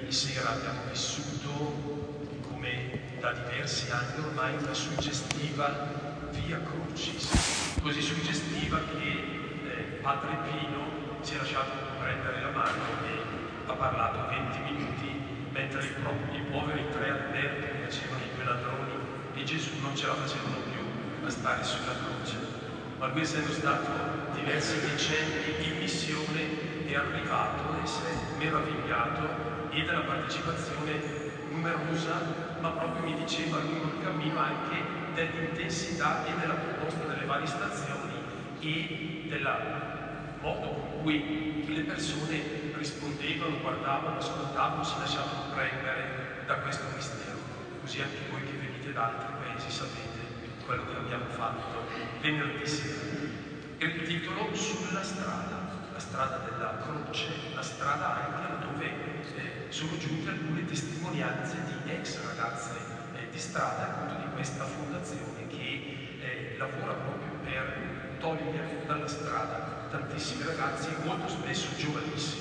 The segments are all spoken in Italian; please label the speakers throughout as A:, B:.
A: venerdì sera abbiamo vissuto, come da diversi anni ormai, una suggestiva Via Crucis, così suggestiva che Padre Pino si è lasciato prendere la mano e ha parlato 20 minuti mentre i poveri tre alberti che facevano i due ladroni e Gesù non ce la facevano più a stare sulla croce. Ma lui, essendo stato diversi decenni in missione, è arrivato e si è meravigliato e della partecipazione numerosa, ma proprio mi diceva lungo il cammino anche dell'intensità e della proposta delle varie stazioni e del modo con cui le persone rispondevano, guardavano, ascoltavano, si lasciavano prendere da questo mistero. Così anche voi che venite da altri paesi sapete quello che abbiamo fatto venerdì sera. E il titolo Sulla strada, la strada della croce, la strada anche dove sono giunte alcune testimonianze di ex ragazze di strada, appunto di questa fondazione che lavora proprio per togliere dalla strada tantissimi ragazzi, molto spesso giovanissimi.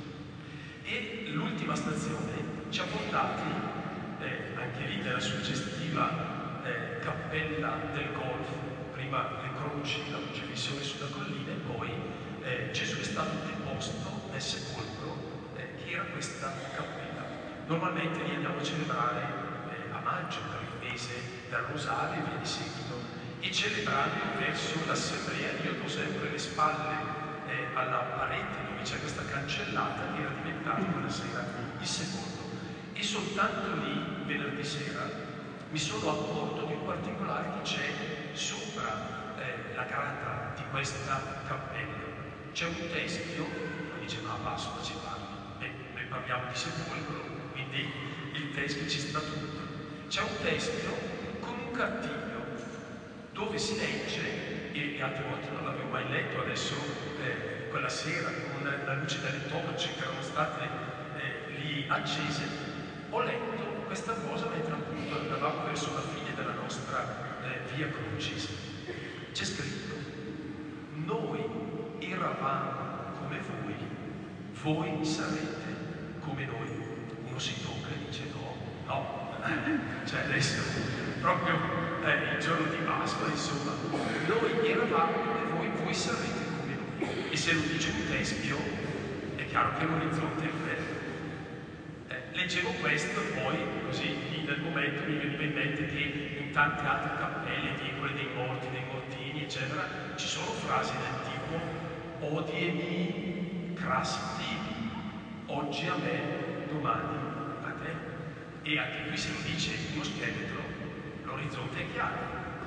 A: E l'ultima stazione ci ha portati anche lì nella suggestiva cappella del Golfo, prima le croci, la crocifissione sulla collina e poi Gesù è stato deposto nel sepolcro che era questa cappella. Normalmente lì andiamo a celebrare a maggio per il mese del rosario e via di seguito, e celebrando verso l'assemblea io do sempre le spalle alla parete dove c'è questa cancellata che era diventata quella sera il sepolcro. E soltanto lì, venerdì sera, mi sono accorto di un particolare che c'è sopra la grata di questa cappella. C'è un teschio, mi dice ma basta, ci parli, noi parliamo di sepolcro, quindi il teschio ci sta tutto. C'è un teschio con un cartiglio dove si legge, e altre volte non l'avevo mai letto, adesso quella sera con la luce delle torce che erano state lì accese, ho letto questa cosa mentre appunto andavamo verso la fine della nostra Via Crucis. C'è scritto: noi eravamo come voi sarete come noi. Uno si tocca e dice no, cioè adesso proprio il giorno di Pasqua, insomma, noi eravamo come voi sarete come noi. E se lo dice un teschio è chiaro che l'orizzonte è bello. Leggevo questo e poi così nel momento mi veniva in mente che in tante altre cappelle, vicole dei morti, dei mortini, eccetera, ci sono frasi del tipo odiemi crassitivi, oggi a me, domani a te. E anche qui se lo dice uno scheletro, l'orizzonte è chiaro.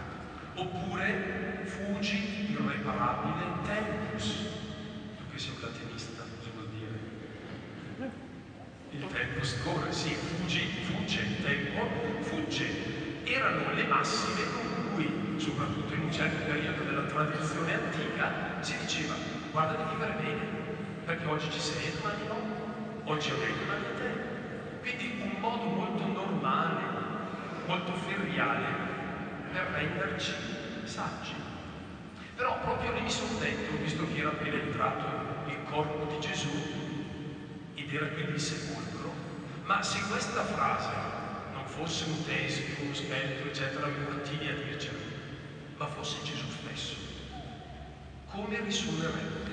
A: Oppure fuggi irreparabile tempus. Tu che sei un latinista, cosa vuol dire? Il tempo scorre, sì, fugge il tempo, fugge. Erano le massime con cui, soprattutto in un certo periodo della tradizione antica, si diceva guarda di vivere bene, perché oggi ci sei e domani no, oggi a me e domani a te. Quindi un modo molto normale, molto feriale per renderci saggi. Però proprio lì mi sono detto, visto che era appena entrato il corpo di Gesù, ed era quindi il sepolcro, ma se questa frase non fosse un teschio, uno scheletro, eccetera, mortini a dircelo, ma fosse Gesù stesso, come risuonerebbe?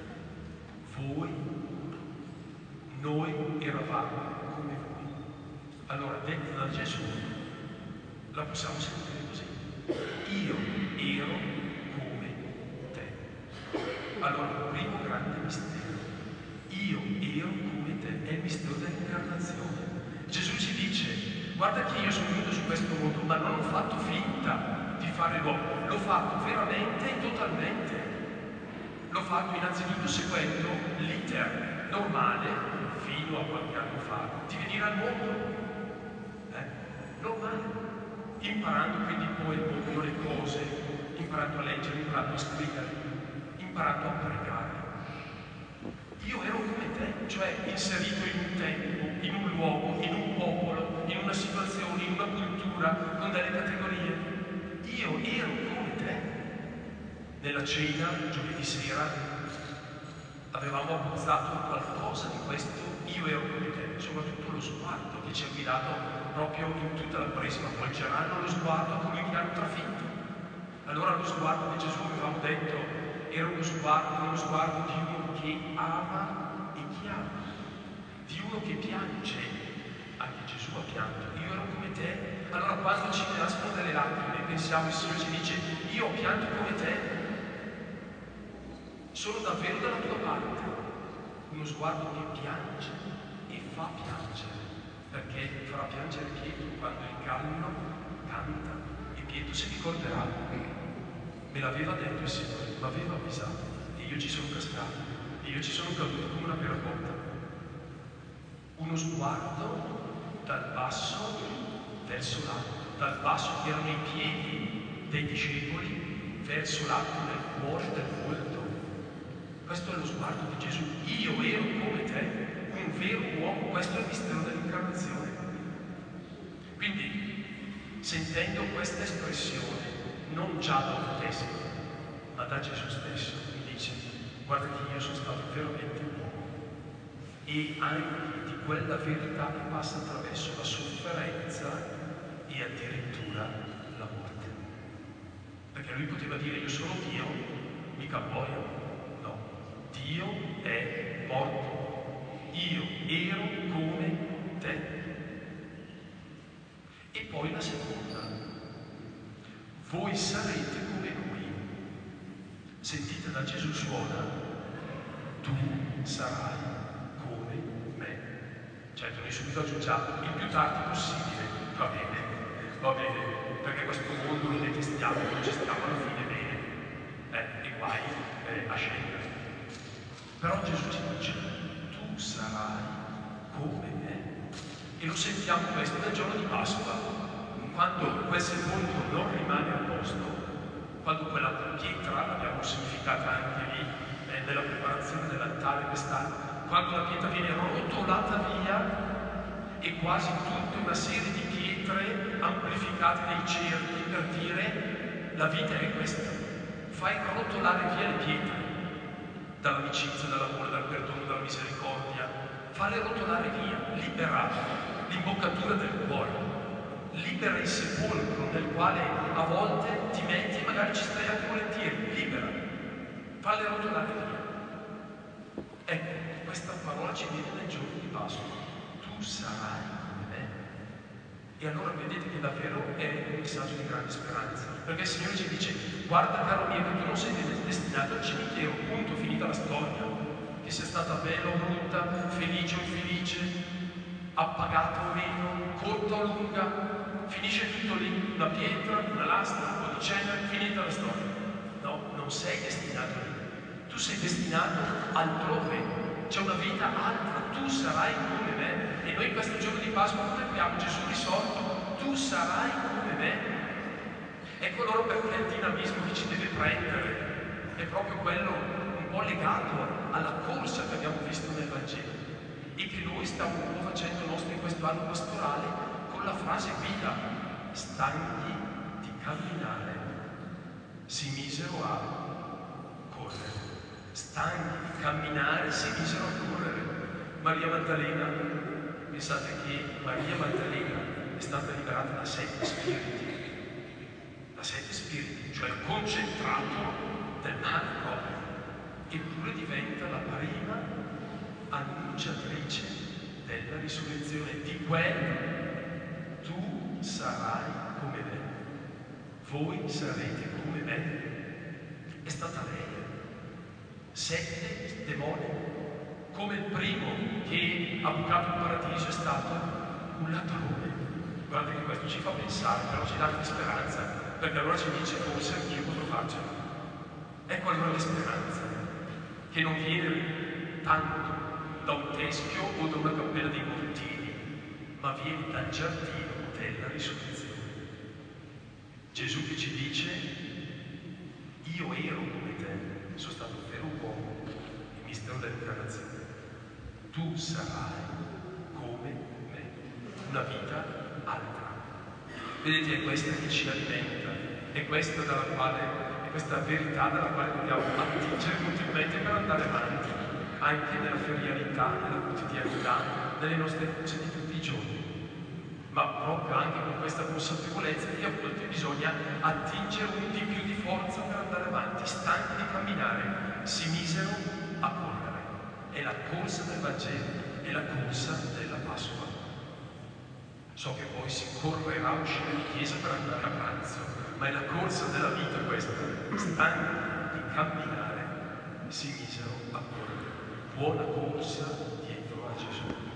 A: Noi eravamo come voi. Allora, detta da Gesù, la possiamo sentire così: io ero come te. Allora, il primo grande mistero, io ero come te, è il mistero dell'incarnazione. Gesù ci dice guarda che io sono venuto su questo mondo, ma non ho fatto finta di fare l'uomo, l'ho fatto veramente e totalmente. L'ho fatto innanzitutto seguendo l'iter normale, fino a qualche anno fa, di venire al mondo. Normale. Imparando quindi poi il mondo, le cose, imparando a leggere, imparando a scrivere, imparando a pregare. Io ero come te, cioè inserito in un tempo, in un luogo, in un popolo, in una situazione, in una cultura, con delle categorie. Io ero come te. Nella cena, giovedì sera, avevamo abbozzato qualcosa di questo io ero come te, soprattutto lo che ci ha guidato proprio in tutta la Quaresima, volgeranno lo sguardo a colui che hanno trafitto. Allora lo sguardo di Gesù, avevamo detto, era uno sguardo di uno che ama e chiama, di uno che piange. Anche Gesù ha pianto, io ero come te. Allora quando ci nascono delle lacrime, pensiamo, il Signore ci dice, io ho pianto come te, sono davvero dalla tua parte. Uno sguardo che piange e fa piangere, perché farà piangere Pietro quando il gallo canta. E Pietro si ricorderà, me l'aveva detto il Signore, mi aveva avvisato, e io ci sono cascato, e io ci sono caduto come una pera cotta. Uno sguardo dal basso verso l'alto, dal basso che erano i piedi dei discepoli verso l'alto del cuore, del volto. Questo è lo sguardo di Gesù. Io ero come te, un vero uomo. Questo è il mistero dell'incarnazione. Quindi, sentendo questa espressione, non già da un testo, ma da Gesù stesso, mi dice, guarda che io sono stato veramente uomo, e anche di quella verità che passa attraverso la sofferenza e addirittura la morte. Perché lui poteva dire, io sono Dio, mica muoio. No, Dio è morto, io ero come te. E poi la seconda, voi sarete come lui. Sentite, da Gesù suona, tu sarai come me. Certo, noi subito aggiungiamo il più tardi possibile. Va bene, perché questo mondo lo detestiamo, non ci stiamo alla fine bene. E guai a scendere. Però Gesù ci dice, tu sarai come me. E lo sentiamo questo nel giorno di Pasqua, quando quel sepolcro non rimane a posto, quando quella pietra, l'abbiamo significata anche lì, nella preparazione dell'altare quest'anno, quando la pietra viene rotolata via e quasi tutta una serie di pietre amplificate nei cerchi per dire la vita è questa. Fai rotolare via le pietre dall'amicizia, dall'amore, dal perdono, dalla misericordia. Farle rotolare via, libera l'imboccatura del cuore, libera il sepolcro nel quale a volte ti metti e magari ci stai anche volentieri, libera, farle rotolare via. Ecco, questa parola ci viene nel giorno di Pasqua. Tu sarai come me. E allora vedete che davvero è un messaggio di grande speranza, perché il Signore ci dice, guarda caro mio, che tu non sei destinato al cimitero, punto, finita la storia, che sia stata bella o brutta, felice o infelice, appagata o meno, corta o lunga, finisce tutto lì, una pietra, una lastra, un po' di cenere, finita la storia. No, non sei destinato lì, tu sei destinato altrove. C'è una vita altra, tu sarai come me. E noi in questo giorno di Pasqua contempliamo Gesù risorto, tu sarai come me. Ecco allora perché il dinamismo che ci deve prendere è proprio quello un po' legato alla corsa che abbiamo visto nel Vangelo e che noi stiamo un po' facendo nostro in questo anno pastorale con la frase guida, stanchi di camminare, si misero a correre. Stanchi di camminare, si misero a correre. Maria Maddalena, pensate che Maria Maddalena è stata liberata da 7 spiriti, cioè il concentrato del male proprio, eppure diventa la prima annunciatrice della risurrezione, di quel tu sarai come me, voi sarete come me. È stata lei. 7 demoni, come il primo che ha bucato il paradiso è stato un ladrone. Guardate che questo ci fa pensare, però ci dà anche speranza, perché allora ci dice forse anch'io potrò farcela. Ecco allora la speranza, che non viene tanto da un teschio o da una cappella dei Montini, ma viene dal giardino della risurrezione. Gesù che ci dice, io ero come te, sono stato un vero uomo, il mistero dell'incarnazione. Tu sarai come me, una vita altra. Vedete, è questa che ci alimenta, è questa verità dalla quale dobbiamo attingere continuamente per andare avanti, anche nella ferialità, nella quotidianità, nelle nostre cose di tutti i giorni. ma proprio anche con questa consapevolezza che a volte bisogna attingere un di più di forza per andare avanti. Stanchi di camminare, si misero a correre. È la corsa del Vangelo, è la corsa della Pasqua. So che poi si correrà a uscire di chiesa per andare a pranzo, ma è la corsa della vita questa. Stanchi di camminare, si misero a correre. Buona corsa dietro a Gesù.